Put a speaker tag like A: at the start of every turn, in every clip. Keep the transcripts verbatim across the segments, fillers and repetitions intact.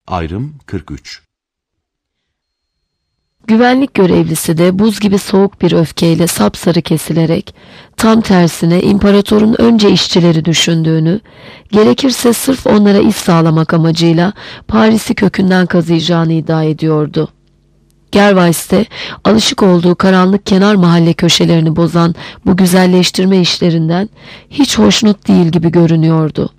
A: Ayrım kırk üç.
B: Güvenlik görevlisi de buz gibi soğuk bir öfkeyle sapsarı kesilerek, tam tersine imparatorun önce işçileri düşündüğünü, gerekirse sırf onlara iş sağlamak amacıyla Paris'i kökünden kazıyacağını iddia ediyordu. Gervais de alışık olduğu karanlık kenar mahalle köşelerini bozan bu güzelleştirme işlerinden hiç hoşnut değil gibi görünüyordu.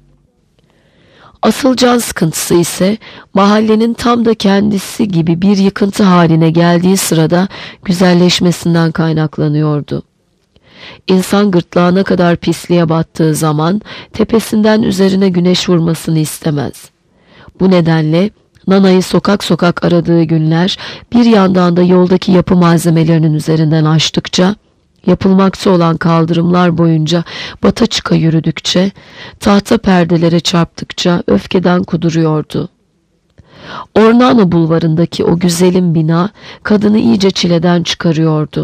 B: Asıl can sıkıntısı ise mahallenin tam da kendisi gibi bir yıkıntı haline geldiği sırada güzelleşmesinden kaynaklanıyordu. İnsan gırtlağına kadar pisliğe battığı zaman tepesinden üzerine güneş vurmasını istemez. Bu nedenle Nana'yı sokak sokak aradığı günler bir yandan da yoldaki yapı malzemelerinin üzerinden açtıkça, yapılmakta olan kaldırımlar boyunca bata çıka yürüdükçe, tahta perdelere çarptıkça öfkeden kuduruyordu. Ornano bulvarındaki o güzelim bina kadını iyice çileden çıkarıyordu.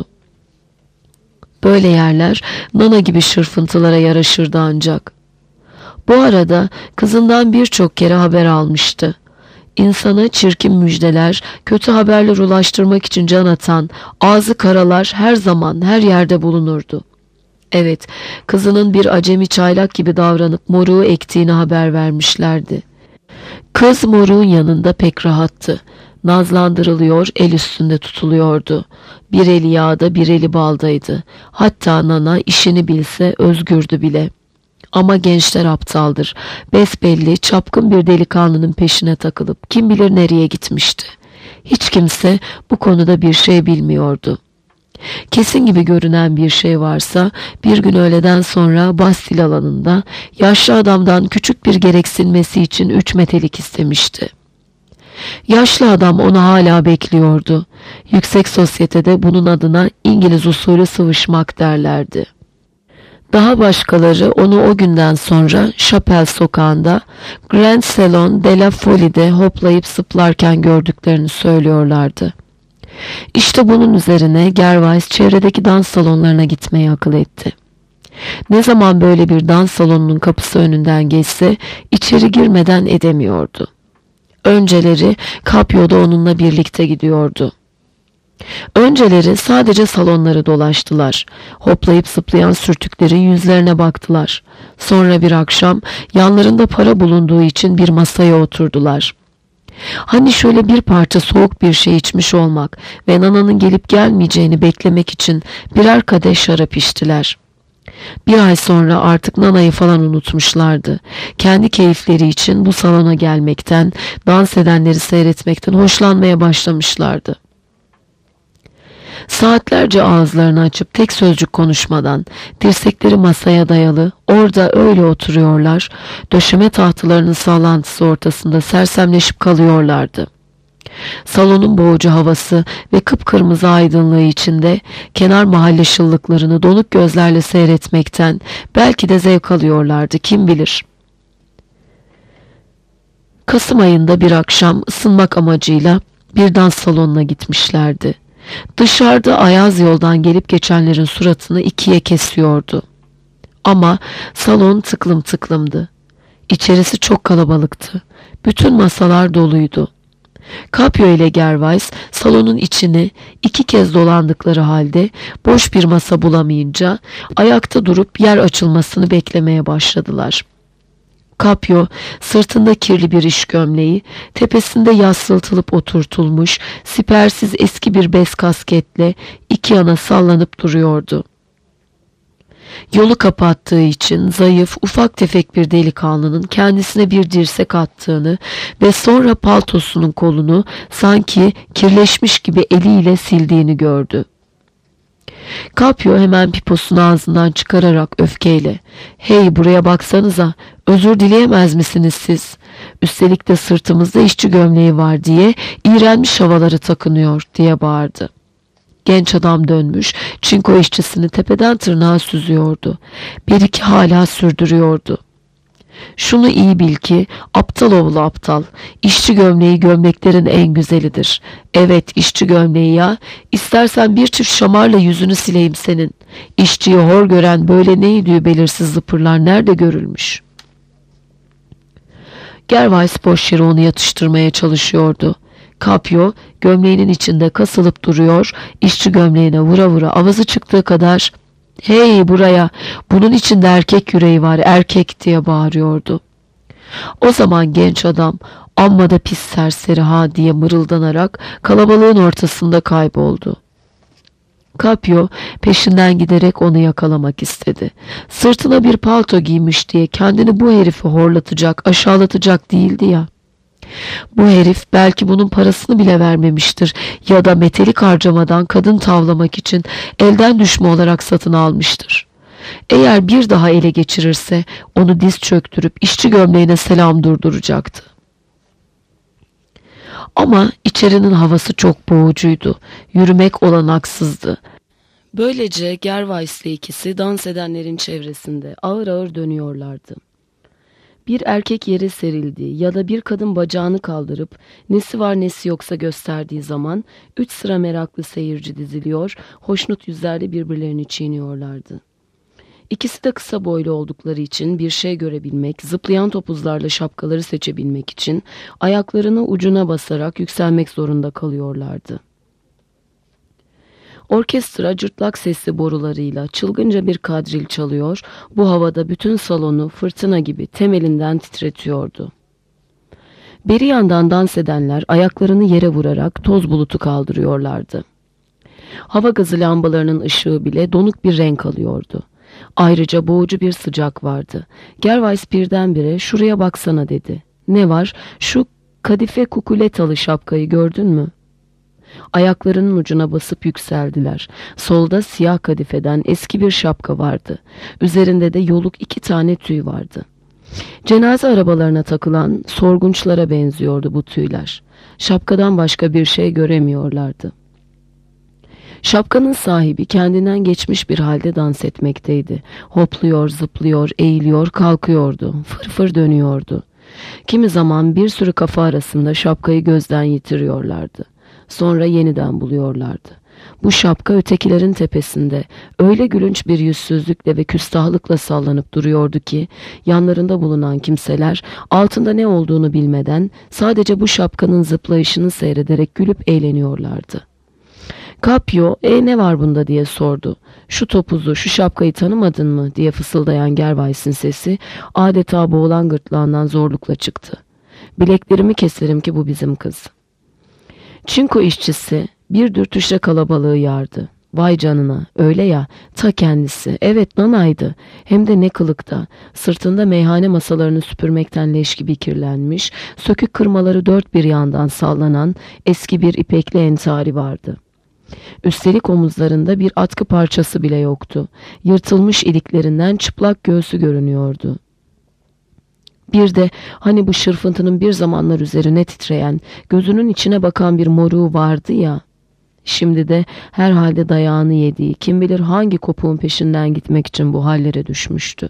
B: Böyle yerler Nana gibi şırfıntılara yaraşırdı ancak. Bu arada kızından birçok kere haber almıştı. İnsana çirkin müjdeler, kötü haberler ulaştırmak için can atan, ağzı karalar her zaman her yerde bulunurdu. Evet, kızının bir acemi çaylak gibi davranıp moruğu ektiğini haber vermişlerdi. Kız moruğun yanında pek rahattı. Nazlandırılıyor, el üstünde tutuluyordu. Bir eli yağda, bir eli baldaydı. Hatta Nana işini bilse özgürdü bile. Ama gençler aptaldır. Besbelli, çapkın bir delikanlının peşine takılıp kim bilir nereye gitmişti. Hiç kimse bu konuda bir şey bilmiyordu. Kesin gibi görünen bir şey varsa bir gün öğleden sonra Bastil alanında yaşlı adamdan küçük bir gereksinmesi için üç metelik istemişti. Yaşlı adam onu hala bekliyordu. Yüksek sosyetede bunun adına İngiliz usulü sıvışmak derlerdi. Daha başkaları onu o günden sonra Chapelle sokağında Grand Salon de la Folie'de hoplayıp zıplarken gördüklerini söylüyorlardı. İşte bunun üzerine Gervais çevredeki dans salonlarına gitmeyi akıl etti. Ne zaman böyle bir dans salonunun kapısı önünden geçse içeri girmeden edemiyordu. Önceleri Capio da onunla birlikte gidiyordu. Önceleri sadece salonları dolaştılar. Hoplayıp zıplayan sürtüklerin yüzlerine baktılar. Sonra bir akşam yanlarında para bulunduğu için bir masaya oturdular. Hani şöyle bir parça soğuk bir şey içmiş olmak ve Nana'nın gelip gelmeyeceğini beklemek için birer kadeh şarap içtiler. Bir ay sonra artık Nana'yı falan unutmuşlardı. Kendi keyifleri için bu salona gelmekten, dans edenleri seyretmekten hoşlanmaya başlamışlardı. Saatlerce ağızlarını açıp tek sözcük konuşmadan, dirsekleri masaya dayalı, orada öyle oturuyorlar, döşeme tahtalarının sallantısı ortasında sersemleşip kalıyorlardı. Salonun boğucu havası ve kıpkırmızı aydınlığı içinde kenar mahalle şıllıklarını donuk gözlerle seyretmekten belki de zevk alıyorlardı, kim bilir. Kasım ayında bir akşam ısınmak amacıyla bir dans salonuna gitmişlerdi. Dışarıda ayaz yoldan gelip geçenlerin suratını ikiye kesiyordu. Ama salon tıklım tıklımdı. İçerisi çok kalabalıktı. Bütün masalar doluydu. Capio ile Gervais salonun içini iki kez dolandıkları halde boş bir masa bulamayınca ayakta durup yer açılmasını beklemeye başladılar. Capio sırtında kirli bir iş gömleği, tepesinde yassıltılıp oturtulmuş, sipersiz eski bir bez kasketle iki yana sallanıp duruyordu. Yolu kapattığı için zayıf, ufak tefek bir delikanlının kendisine bir dirsek attığını ve sonra paltosunun kolunu sanki kirleşmiş gibi eliyle sildiğini gördü. Capio hemen piposunu ağzından çıkararak öfkeyle, "Hey, buraya baksanıza, özür dileyemez misiniz siz? Üstelik de sırtımızda işçi gömleği var diye iğrenmiş havaları takınıyor," diye bağırdı. Genç adam dönmüş, çinko işçisini tepeden tırnağa süzüyordu. Bir iki hala sürdürüyordu. "Şunu iyi bil ki, aptal oğlu aptal, işçi gömleği gömleklerin en güzelidir. Evet, işçi gömleği ya, istersen bir çift şamarla yüzünü sileyim senin. İşçiyi hor gören böyle neydi belirsiz zıpırlar nerede görülmüş?" Gervais boş yere onu yatıştırmaya çalışıyordu. Capio gömleğinin içinde kasılıp duruyor, işçi gömleğine vura vura avazı çıktığı kadar "Hey buraya, bunun içinde erkek yüreği var, erkek!" diye bağırıyordu. O zaman genç adam "Amma da pis serseri ha!" diye mırıldanarak kalabalığın ortasında kayboldu. Capio peşinden giderek onu yakalamak istedi. Sırtına bir palto giymiş diye kendini bu herifi horlatacak, aşağılatacak değildi ya. Bu herif belki bunun parasını bile vermemiştir ya da metelik harcamadan kadın tavlamak için elden düşme olarak satın almıştır. Eğer bir daha ele geçirirse onu diz çöktürüp işçi gömleğine selam durduracaktı. Ama içerinin havası çok boğucuydu. Yürümek olanaksızdı. Böylece Gervais'le ikisi dans edenlerin çevresinde ağır ağır dönüyorlardı. Bir erkek yere serildi ya da bir kadın bacağını kaldırıp nesi var nesi yoksa gösterdiği zaman üç sıra meraklı seyirci diziliyor, hoşnut yüzlerle birbirlerini çiğniyorlardı. İkisi de kısa boylu oldukları için bir şey görebilmek, zıplayan topuzlarla şapkaları seçebilmek için ayaklarını ucuna basarak yükselmek zorunda kalıyorlardı. Orkestra cırtlak sesli borularıyla çılgınca bir kadril çalıyor, bu havada bütün salonu fırtına gibi temelinden titretiyordu. Beri yandan dans edenler ayaklarını yere vurarak toz bulutu kaldırıyorlardı. Hava gazı lambalarının ışığı bile donuk bir renk alıyordu. Ayrıca boğucu bir sıcak vardı. Gervais birdenbire "Şuraya baksana" dedi. "Ne var? Şu kadife kukuletalı şapkayı gördün mü?" Ayaklarının ucuna basıp yükseldiler. Solda siyah kadifeden eski bir şapka vardı. Üzerinde de yoluk iki tane tüy vardı. Cenaze arabalarına takılan sorgunçlara benziyordu bu tüyler. Şapkadan başka bir şey göremiyorlardı. Şapkanın sahibi kendinden geçmiş bir halde dans etmekteydi. Hopluyor, zıplıyor, eğiliyor, kalkıyordu. Fırfır dönüyordu. Kimi zaman bir sürü kafa arasında şapkayı gözden yitiriyorlardı. Sonra yeniden buluyorlardı. Bu şapka ötekilerin tepesinde öyle gülünç bir yüzsüzlükle ve küstahlıkla sallanıp duruyordu ki yanlarında bulunan kimseler altında ne olduğunu bilmeden sadece bu şapkanın zıplayışını seyrederek gülüp eğleniyorlardı. Capio "E ne var bunda?" diye sordu. "Şu topuzu, şu şapkayı tanımadın mı?" diye fısıldayan Gervais'in sesi adeta boğulan gırtlağından zorlukla çıktı. "Bileklerimi keserim ki bu bizim kız." Çinko işçisi bir dürtüşle kalabalığı yardı. "Vay canına, öyle ya, ta kendisi. Evet, Nana'ydı. Hem de ne kılıkta. Sırtında meyhane masalarını süpürmekten leş gibi kirlenmiş, sökük kırmaları dört bir yandan sallanan eski bir ipekli entari vardı. Üstelik omuzlarında bir atkı parçası bile yoktu. Yırtılmış iliklerinden çıplak göğsü görünüyordu. Bir de hani bu şırfıntının bir zamanlar üzerine titreyen, gözünün içine bakan bir moruğu vardı ya. Şimdi de herhalde dayağını yediği, kim bilir hangi kopuğun peşinden gitmek için bu hallere düşmüştü.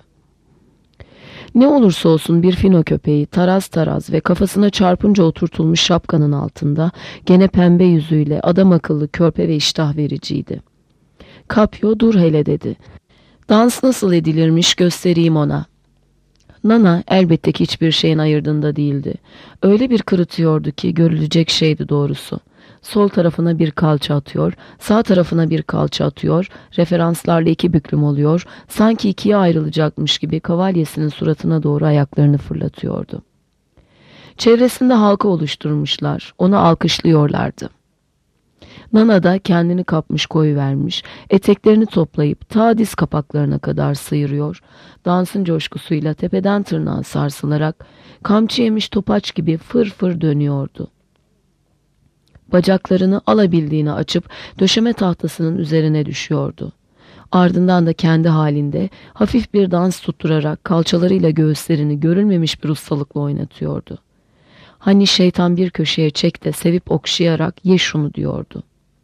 B: Ne olursa olsun bir fino köpeği taraz taraz ve kafasına çarpınca oturtulmuş şapkanın altında gene pembe yüzüyle adam akıllı körpe ve iştah vericiydi. "Capio, dur hele" dedi. "Dans nasıl edilirmiş göstereyim ona." Nana elbette ki hiçbir şeyin ayırdığında değildi. Öyle bir kırıtıyordu ki görülecek şeydi doğrusu. Sol tarafına bir kalça atıyor, sağ tarafına bir kalça atıyor, referanslarla iki büklüm oluyor, sanki ikiye ayrılacakmış gibi kavalyesinin suratına doğru ayaklarını fırlatıyordu. Çevresinde halka oluşturmuşlar, onu alkışlıyorlardı. Nana da kendini kapmış koyuvermiş, eteklerini toplayıp ta diz kapaklarına kadar sıyırıyor, dansın coşkusuyla tepeden tırnağa sarsılarak kamçı yemiş topaç gibi fır fır dönüyordu. Bacaklarını alabildiğini açıp döşeme tahtasının üzerine düşüyordu. Ardından da kendi halinde hafif bir dans tutturarak kalçalarıyla göğüslerini görülmemiş bir ustalıkla oynatıyordu. Hani şeytan bir köşeye çek de sevip okşayarak ye şunu diyordu.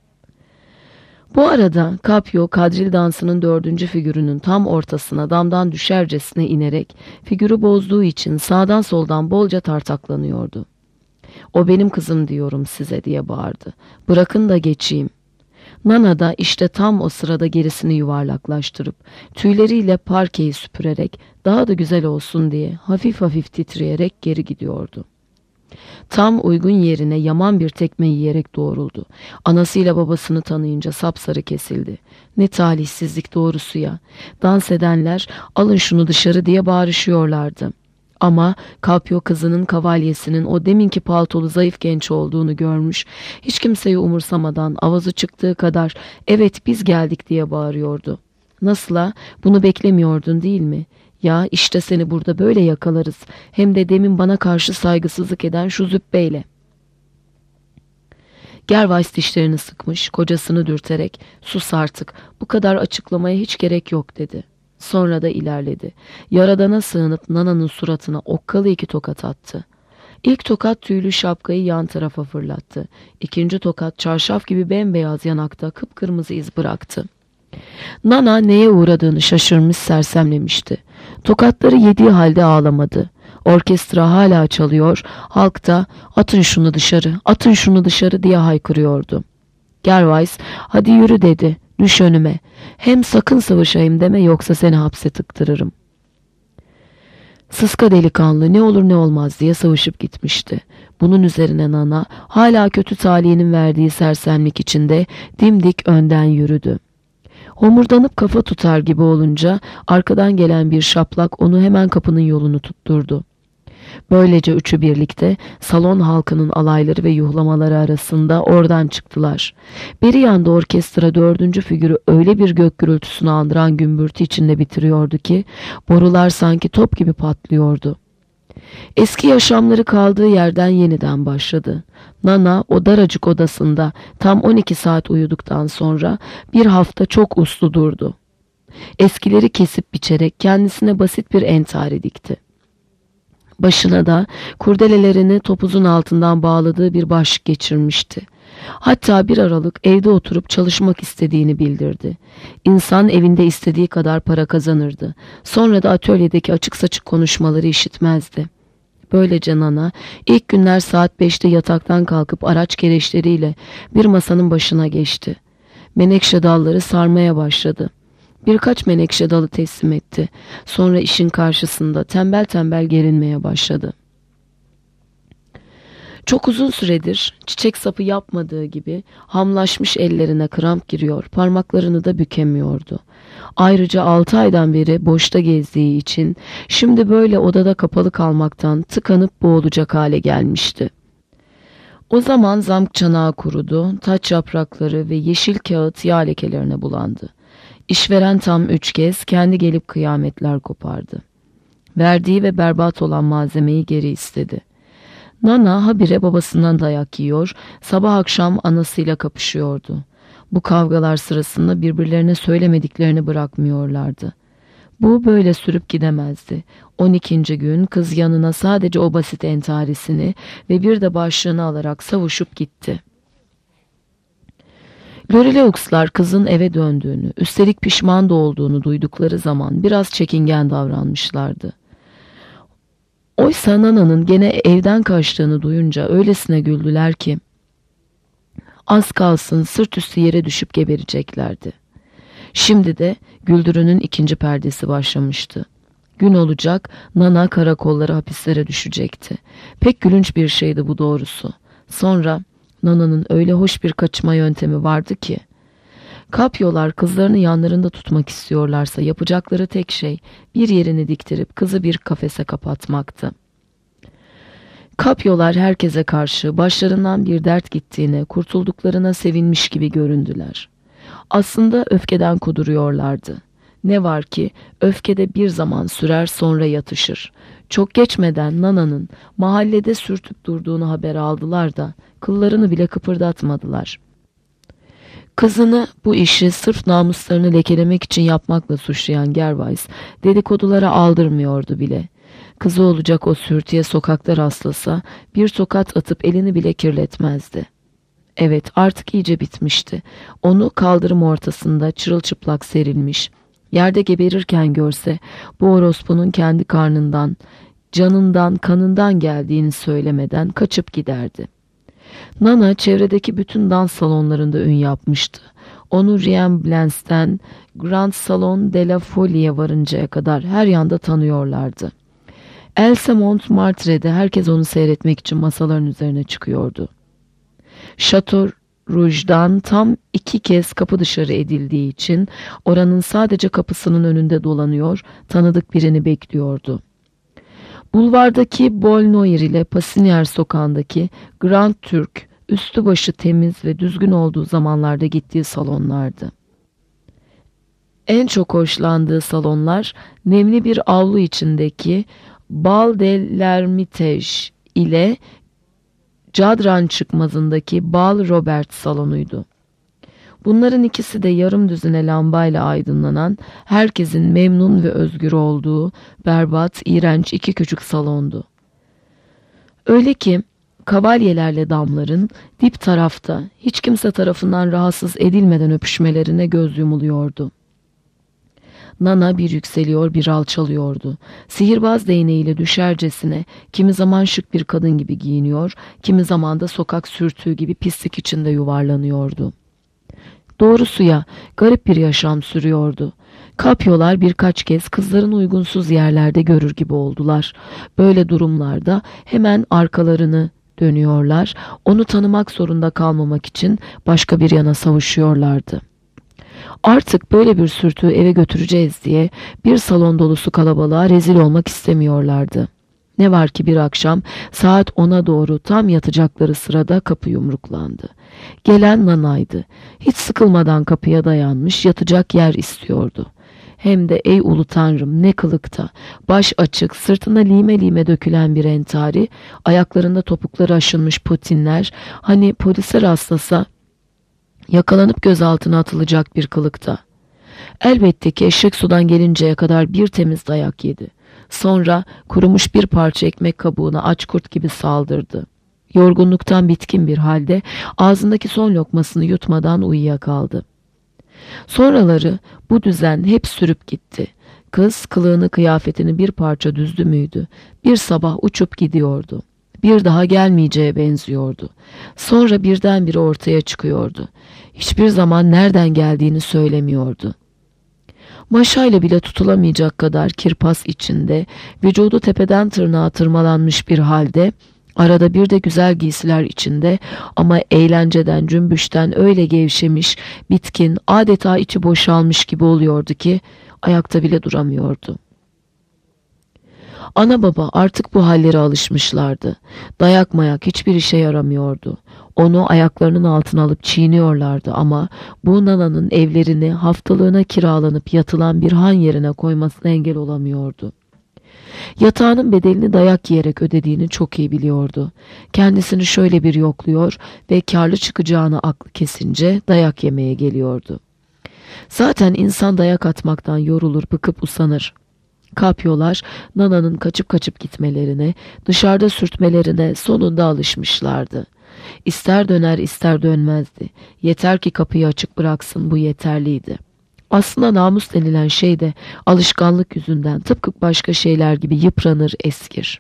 B: Bu arada Capio kadril dansının dördüncü figürünün tam ortasına damdan düşercesine inerek figürü bozduğu için sağdan soldan bolca tartaklanıyordu. "O benim kızım diyorum size" diye bağırdı. "Bırakın da geçeyim." Nana da işte tam o sırada gerisini yuvarlaklaştırıp, tüyleriyle parkeyi süpürerek, daha da güzel olsun diye hafif hafif titreyerek geri gidiyordu. Tam uygun yerine yaman bir tekme yiyerek doğruldu. Anasıyla babasını tanıyınca sapsarı kesildi. Ne talihsizlik doğrusu ya. Dans edenler alın şunu dışarı diye bağırışıyorlardı. Ama Kapyo kızının kavalyesinin o deminki paltolu zayıf genç olduğunu görmüş, hiç kimseyi umursamadan avazı çıktığı kadar evet biz geldik diye bağırıyordu. Nasıla, bunu beklemiyordun değil mi? Ya işte seni burada böyle yakalarız, hem de demin bana karşı saygısızlık eden şu zübbeyle. Gervais dişlerini sıkmış, kocasını dürterek sus artık, bu kadar açıklamaya hiç gerek yok dedi. Sonra da ilerledi. Yaradana sığınıp Nana'nın suratına okkalı iki tokat attı. İlk tokat tüylü şapkayı yan tarafa fırlattı. İkinci tokat çarşaf gibi bembeyaz yanakta kıpkırmızı iz bıraktı. Nana neye uğradığını şaşırmış, sersemlemişti. Tokatları yediği halde ağlamadı. Orkestra hala çalıyor, halk da atın şunu dışarı, atın şunu dışarı diye haykırıyordu. Gervais hadi yürü dedi, düş önüme. Hem sakın savaşayım deme yoksa seni hapse tıktırırım. Sıska delikanlı ne olur ne olmaz diye savaşıp gitmişti. Bunun üzerine Nana hala kötü talihinin verdiği sersemlik içinde dimdik önden yürüdü. Homurdanıp kafa tutar gibi olunca arkadan gelen bir şaplak onu hemen kapının yolunu tutturdu. Böylece üçü birlikte salon halkının alayları ve yuhlamaları arasında oradan çıktılar. Beri yanda orkestra dördüncü figürü öyle bir gök gürültüsünü andıran gümbürtü içinde bitiriyordu ki borular sanki top gibi patlıyordu. Eski yaşamları kaldığı yerden yeniden başladı. Nana o daracık odasında tam on iki saat uyuduktan sonra bir hafta çok uslu durdu. Eskileri kesip biçerek kendisine basit bir entari dikti. Başına da kurdelelerini topuzun altından bağladığı bir başlık geçirmişti. Hatta bir aralık evde oturup çalışmak istediğini bildirdi. İnsan evinde istediği kadar para kazanırdı. Sonra da atölyedeki açık saçık konuşmaları işitmezdi. Böylece Nana ilk günler saat beşte yataktan kalkıp araç gereçleriyle bir masanın başına geçti. Menekşe dalları sarmaya başladı. Birkaç menekşe dalı teslim etti. Sonra işin karşısında tembel tembel gerinmeye başladı. Çok uzun süredir çiçek sapı yapmadığı gibi hamlaşmış ellerine kramp giriyor, parmaklarını da bükemiyordu. Ayrıca altı aydan beri boşta gezdiği için şimdi böyle odada kapalı kalmaktan tıkanıp boğulacak hale gelmişti. O zaman zamk çanağı kurudu, taç yaprakları ve yeşil kağıt yağ lekelerine bulandı. İşveren tam üç kez kendi gelip kıyametler kopardı. Verdiği ve berbat olan malzemeyi geri istedi. Nana habire babasından dayak yiyor, sabah akşam anasıyla kapışıyordu. Bu kavgalar sırasında birbirlerine söylemediklerini bırakmıyorlardı. Bu böyle sürüp gidemezdi. On ikinci gün kız yanına sadece o basit entarisini ve bir de başlığını alarak savuşup gitti. Lorilaux'lar kızın eve döndüğünü, üstelik pişman da olduğunu duydukları zaman biraz çekingen davranmışlardı. Oysa Nana'nın gene evden kaçtığını duyunca öylesine güldüler ki az kalsın sırt üstü yere düşüp gebereceklerdi. Şimdi de güldürünün ikinci perdesi başlamıştı. Gün olacak, Nana karakollara, hapislere düşecekti. Pek gülünç bir şeydi bu doğrusu. Sonra Nana'nın öyle hoş bir kaçma yöntemi vardı ki, Kapyolar kızlarını yanlarında tutmak istiyorlarsa yapacakları tek şey bir yerini diktirip kızı bir kafese kapatmaktı. Kapyolar herkese karşı başlarından bir dert gittiğine, kurtulduklarına sevinmiş gibi göründüler. Aslında öfkeden kuduruyorlardı. Ne var ki öfkede bir zaman sürer sonra yatışır. Çok geçmeden Nana'nın mahallede sürtüp durduğunu haber aldılar da kıllarını bile kıpırdatmadılar. Kızını bu işi sırf namuslarını lekelemek için yapmakla suçlayan Gervais dedikodulara aldırmıyordu bile. Kızı olacak o sürtüye sokakta rastlasa bir tokat atıp elini bile kirletmezdi. Evet, artık iyice bitmişti. Onu kaldırım ortasında çırılçıplak serilmiş, yerde geberirken görse bu orospunun kendi karnından, canından, kanından geldiğini söylemeden kaçıp giderdi. Nana çevredeki bütün dans salonlarında ün yapmıştı. Onu Riemblans'ten Grand Salon de la Folie'ye varıncaya kadar her yanda tanıyorlardı. Else Montmartre'de herkes onu seyretmek için masaların üzerine çıkıyordu. Chateau Rouge'dan tam iki kez kapı dışarı edildiği için oranın sadece kapısının önünde dolanıyor, tanıdık birini bekliyordu. Bulvardaki Bolnoir ile Passinier sokağındaki Grand Türk, üstü başı temiz ve düzgün olduğu zamanlarda gittiği salonlardı. En çok hoşlandığı salonlar nemli bir avlu içindeki Bal de l'Ermitage ile Cadran çıkmazındaki Bal Robert salonuydu. Bunların ikisi de yarım düzine lambayla aydınlanan, herkesin memnun ve özgür olduğu berbat, iğrenç iki küçük salondu. Öyle ki kavalyelerle damların dip tarafta hiç kimse tarafından rahatsız edilmeden öpüşmelerine göz yumuluyordu. Nana bir yükseliyor bir alçalıyordu. Sihirbaz değneğiyle düşercesine kimi zaman şık bir kadın gibi giyiniyor, kimi zaman da sokak sürtüğü gibi pislik içinde yuvarlanıyordu. Doğrusu ya, garip bir yaşam sürüyordu. Kapyolar birkaç kez kızların uygunsuz yerlerde görür gibi oldular. Böyle durumlarda hemen arkalarını dönüyorlar, onu tanımak zorunda kalmamak için başka bir yana savuşuyorlardı. Artık böyle bir sürtüğü eve götüreceğiz diye bir salon dolusu kalabalığa rezil olmak istemiyorlardı. Ne var ki bir akşam saat ona doğru tam yatacakları sırada kapı yumruklandı. Gelen Nana'ydı. Hiç sıkılmadan kapıya dayanmış, yatacak yer istiyordu. Hem de ey ulu tanrım ne kılıkta, baş açık, sırtına lime lime dökülen bir entari, ayaklarında topukları aşınmış potinler, hani polise rastlasa yakalanıp gözaltına atılacak bir kılıkta. Elbette ki eşek sudan gelinceye kadar bir temiz dayak yedi. Sonra kurumuş bir parça ekmek kabuğuna aç kurt gibi saldırdı. Yorgunluktan bitkin bir halde ağzındaki son lokmasını yutmadan uyuyakaldı. Sonraları bu düzen hep sürüp gitti. Kız kılığını kıyafetini bir parça düzdü müydü? Bir sabah uçup gidiyordu. Bir daha gelmeyeceğe benziyordu. Sonra birdenbire ortaya çıkıyordu. Hiçbir zaman nereden geldiğini söylemiyordu. Maşayla bile tutulamayacak kadar kirpas içinde, vücudu tepeden tırnağa tırmalanmış bir halde, arada bir de güzel giysiler içinde ama eğlenceden, cümbüşten öyle gevşemiş, bitkin, adeta içi boşalmış gibi oluyordu ki ayakta bile duramıyordu. Ana baba artık bu hallere alışmışlardı. Dayak mayak hiçbir işe yaramıyordu. Onu ayaklarının altına alıp çiğniyorlardı ama bu Nana'nın evlerini haftalığına kiralanıp yatılan bir han yerine koymasına engel olamıyordu. Yatağının bedelini dayak yiyerek ödediğini çok iyi biliyordu. Kendisini şöyle bir yokluyor ve kârlı çıkacağını aklı kesince dayak yemeye geliyordu. Zaten insan dayak atmaktan yorulur, bıkıp usanır. Kapyolar Nana'nın kaçıp kaçıp gitmelerine, dışarıda sürtmelerine sonunda alışmışlardı. İster döner ister dönmezdi. Yeter ki kapıyı açık bıraksın, bu yeterliydi. Aslında namus denilen şey de alışkanlık yüzünden tıpkı başka şeyler gibi yıpranır, eskir.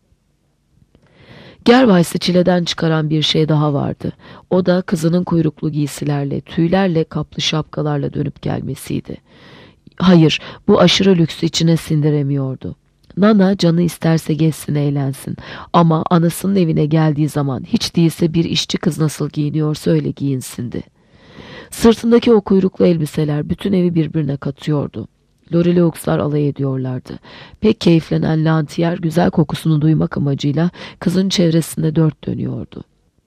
B: Gervais'i çileden çıkaran bir şey daha vardı. O da kızının kuyruklu giysilerle, tüylerle kaplı şapkalarla dönüp gelmesiydi. Hayır, bu aşırı lüksü içine sindiremiyordu. Nana canı isterse gezsin, eğlensin. Ama anasının evine geldiği zaman hiç değilse bir işçi kız nasıl giyiniyorsa öyle giyinsindi. Sırtındaki o kuyruklu elbiseler bütün evi birbirine katıyordu. Loreleux'lar alay ediyorlardı. Pek keyiflenen Lantier güzel kokusunu duymak amacıyla kızın çevresinde dört dönüyordu.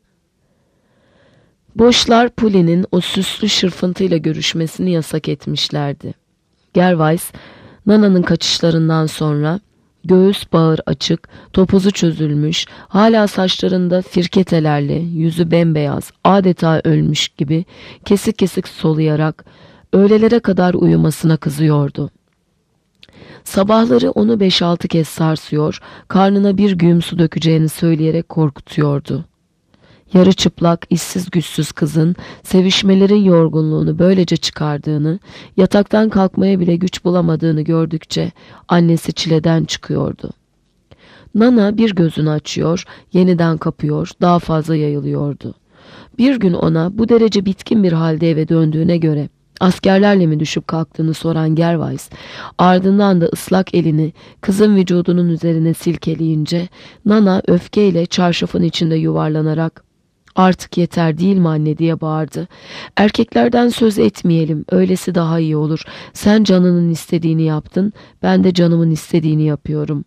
B: Boşlar Puli'nin o süslü şırfıntıyla görüşmesini yasak etmişlerdi. Gervais, Nana'nın kaçışlarından sonra göğüs bağır açık, topuzu çözülmüş, hala saçlarında firketelerle, yüzü bembeyaz, adeta ölmüş gibi kesik kesik soluyarak öğlelere kadar uyumasına kızıyordu. Sabahları onu beş altı kez sarsıyor, karnına bir güğüm su dökeceğini söyleyerek korkutuyordu. Yarı çıplak, işsiz güçsüz kızın sevişmelerin yorgunluğunu böylece çıkardığını, yataktan kalkmaya bile güç bulamadığını gördükçe annesi çileden çıkıyordu. Nana bir gözünü açıyor, yeniden kapıyor, daha fazla yayılıyordu. Bir gün ona bu derece bitkin bir halde eve döndüğüne göre askerlerle mi düşüp kalktığını soran Gervais, ardından da ıslak elini kızın vücudunun üzerine silkeleyince Nana öfkeyle çarşafın içinde yuvarlanarak "Artık yeter değil mi anne?" diye bağırdı. "Erkeklerden söz etmeyelim, öylesi daha iyi olur. Sen canının istediğini yaptın, ben de canımın istediğini yapıyorum."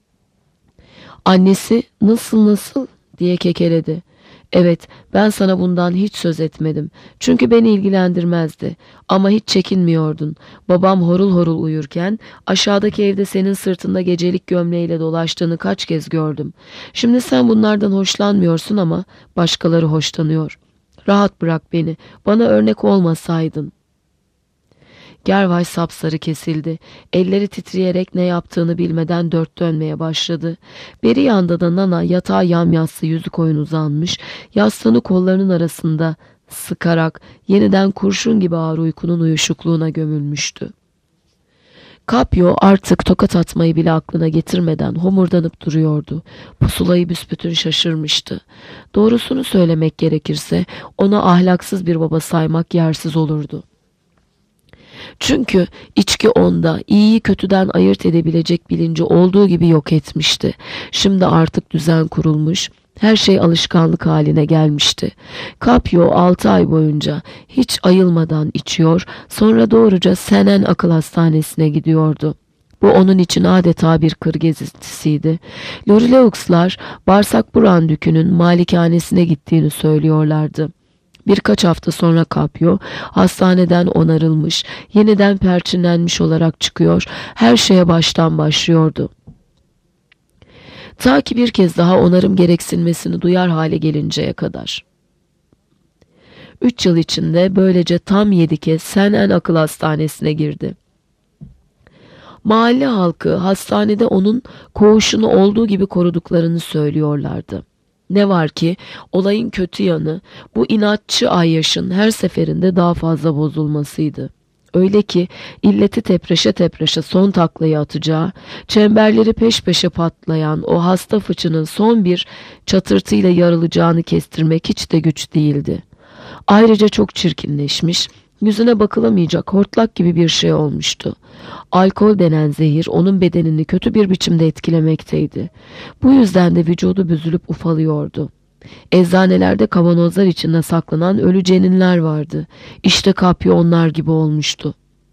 B: Annesi "Nasıl nasıl?" diye kekeledi. "Evet, ben sana bundan hiç söz etmedim. Çünkü beni ilgilendirmezdi. Ama hiç çekinmiyordun. Babam horul horul uyurken aşağıdaki evde senin sırtında gecelik gömleğiyle dolaştığını kaç kez gördüm. Şimdi sen bunlardan hoşlanmıyorsun ama başkaları hoşlanıyor. Rahat bırak beni. Bana örnek olmasaydın." Gervais sapsarı kesildi. Elleri titreyerek ne yaptığını bilmeden dört dönmeye başladı. Beri yanda da Nana yatağa yamyassı yüzü koyun uzanmış, yastığını kollarının arasında sıkarak yeniden kurşun gibi ağır uykunun uyuşukluğuna gömülmüştü. Capio artık tokat atmayı bile aklına getirmeden homurdanıp duruyordu. Pusulayı büsbütün şaşırmıştı. Doğrusunu söylemek gerekirse ona ahlaksız bir baba saymak yersiz olurdu. Çünkü içki onda iyiyi kötüden ayırt edebilecek bilinci olduğu gibi yok etmişti. Şimdi artık düzen kurulmuş, her şey alışkanlık haline gelmişti. Capio altı ay boyunca hiç ayılmadan içiyor, sonra doğruca Senen Akıl Hastanesi'ne gidiyordu. Bu onun için adeta bir kır gezisiydi. Lorileux'lar Bağırsak Brandükü'nün malikanesine gittiğini söylüyorlardı. Birkaç hafta sonra Capio hastaneden onarılmış, yeniden perçinlenmiş olarak çıkıyor, her şeye baştan başlıyordu. Ta ki bir kez daha onarım gereksinmesini duyar hale gelinceye kadar. Üç yıl içinde böylece tam yedi kez Senen Akıl Hastanesi'ne girdi. Mahalle halkı hastanede onun koğuşunu olduğu gibi koruduklarını söylüyorlardı. Ne var ki olayın kötü yanı bu inatçı Ayyaş'ın her seferinde daha fazla bozulmasıydı. Öyle ki illeti tepreşe tepreşe son taklayı atacağı, çemberleri peş peşe patlayan o hasta fıçının son bir çatırtıyla yarılacağını kestirmek hiç de güç değildi. Ayrıca çok çirkinleşmiş, yüzüne bakılamayacak hortlak gibi bir şey olmuştu. Alkol denen zehir onun bedenini kötü bir biçimde etkilemekteydi. Bu yüzden de vücudu büzülüp ufalıyordu. Eczanelerde kavanozlar içinde saklanan ölü ceninler vardı. İşte Capio onlar gibi olmuştu.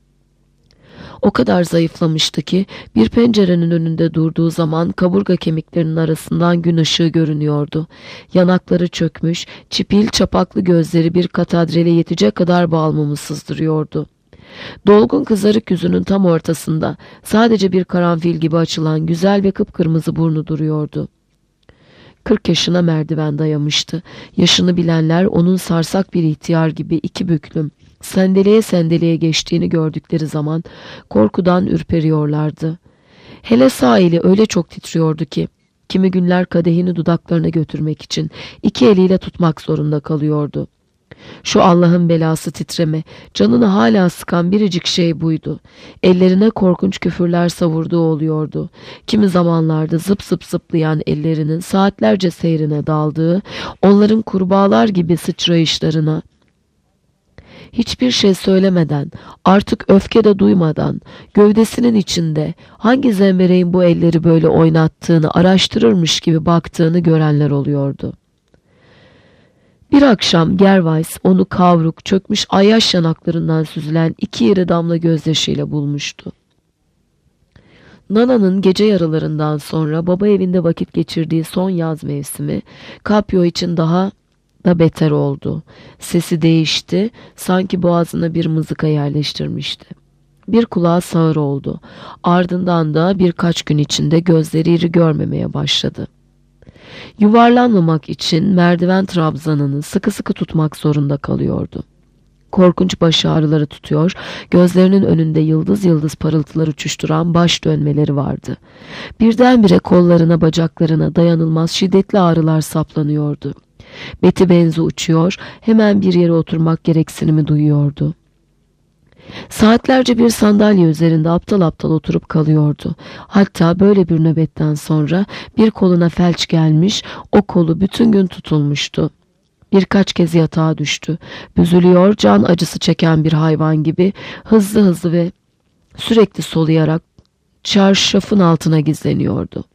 B: O kadar zayıflamıştı ki bir pencerenin önünde durduğu zaman kaburga kemiklerinin arasından gün ışığı görünüyordu. Yanakları çökmüş, çipil çapaklı gözleri bir katedrele yetecek kadar bal mumu sızdırıyordu. Dolgun kızarık yüzünün tam ortasında sadece bir karanfil gibi açılan güzel ve kıpkırmızı burnu duruyordu. Kırk yaşına merdiven dayamıştı. Yaşını bilenler onun sarsak bir ihtiyar gibi iki büklüm, sendeleye sendeleye geçtiğini gördükleri zaman korkudan ürperiyorlardı. Hele sağ eli öyle çok titriyordu ki kimi günler kadehini dudaklarına götürmek için iki eliyle tutmak zorunda kalıyordu. Şu Allah'ın belası titreme, canını hala sıkan biricik şey buydu. Ellerine korkunç küfürler savurduğu oluyordu. Kimi zamanlarda zıp zıp zıplayan ellerinin saatlerce seyrine daldığı, onların kurbağalar gibi sıçrayışlarına, hiçbir şey söylemeden, artık öfke de duymadan, gövdesinin içinde hangi zembereğin bu elleri böyle oynattığını araştırırmış gibi baktığını görenler oluyordu. Bir akşam Gervais onu kavruk, çökmüş ayyaş yanaklarından süzülen iki iri damla gözyaşıyla bulmuştu. Nana'nın gece yaralarından sonra baba evinde vakit geçirdiği son yaz mevsimi Capio için daha da beter oldu. Sesi değişti, sanki boğazına bir mızıka yerleştirmişti. Bir kulağı sağır oldu. Ardından da birkaç gün içinde gözleri iri görmemeye başladı. Yuvarlanmamak için merdiven trabzanını sıkı sıkı tutmak zorunda kalıyordu. Korkunç baş ağrıları tutuyor, gözlerinin önünde yıldız yıldız parıltılar uçuşturan baş dönmeleri vardı. Birdenbire kollarına, bacaklarına dayanılmaz şiddetli ağrılar saplanıyordu. Beti benzi uçuyor, hemen bir yere oturmak gereksinimi duyuyordu. Saatlerce bir sandalye üzerinde aptal aptal oturup kalıyordu. Hatta böyle bir nöbetten sonra bir koluna felç gelmiş, o kolu bütün gün tutulmuştu. Birkaç kez yatağa düştü. Büzülüyor, can acısı çeken bir hayvan gibi hızlı hızlı ve sürekli soluyarak çarşafın altına gizleniyordu.